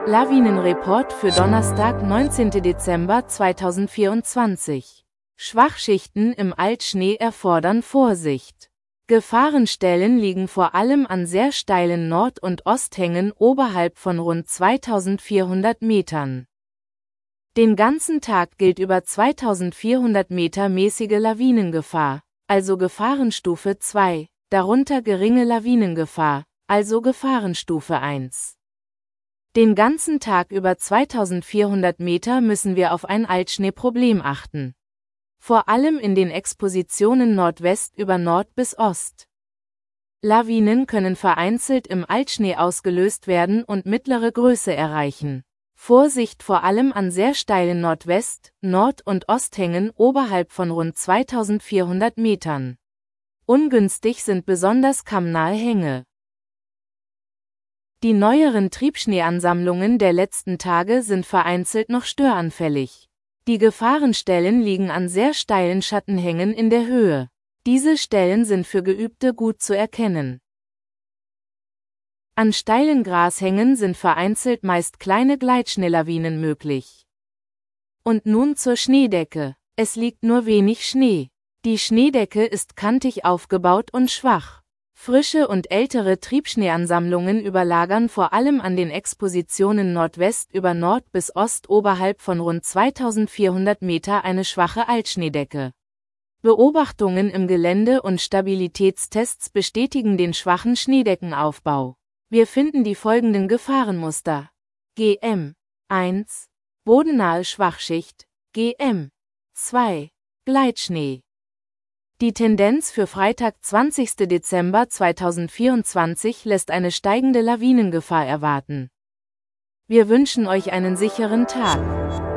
Lawinenreport für Donnerstag, 19. Dezember 2024. Schwachschichten im Altschnee erfordern Vorsicht. Gefahrenstellen liegen vor allem an sehr steilen Nord- und Osthängen oberhalb von rund 2400 Metern. Den ganzen Tag gilt über 2400 Meter mäßige Lawinengefahr, also Gefahrenstufe 2, darunter geringe Lawinengefahr, also Gefahrenstufe 1. Den ganzen Tag über 2400 Meter müssen wir auf ein Altschneeproblem achten. Vor allem in den Expositionen Nordwest über Nord bis Ost. Lawinen können vereinzelt im Altschnee ausgelöst werden und mittlere Größe erreichen. Vorsicht vor allem an sehr steilen Nordwest-, Nord- und Osthängen oberhalb von rund 2400 Metern. Ungünstig sind besonders kammnahe Hänge. Die neueren Triebschneeansammlungen der letzten Tage sind vereinzelt noch störanfällig. Die Gefahrenstellen liegen an sehr steilen Schattenhängen in der Höhe. Diese Stellen sind für Geübte gut zu erkennen. An steilen Grashängen sind vereinzelt meist kleine Gleitschneelawinen möglich. Und nun zur Schneedecke. Es liegt nur wenig Schnee. Die Schneedecke ist kantig aufgebaut und schwach. Frische und ältere Triebschneeansammlungen überlagern vor allem an den Expositionen Nordwest über Nord bis Ost oberhalb von rund 2400 Meter eine schwache Altschneedecke. Beobachtungen im Gelände und Stabilitätstests bestätigen den schwachen Schneedeckenaufbau. Wir finden die folgenden Gefahrenmuster. GM 1. Bodennahe Schwachschicht. GM 2. Gleitschnee. Die Tendenz für Freitag, 20. Dezember 2024 lässt eine steigende Lawinengefahr erwarten. Wir wünschen euch einen sicheren Tag.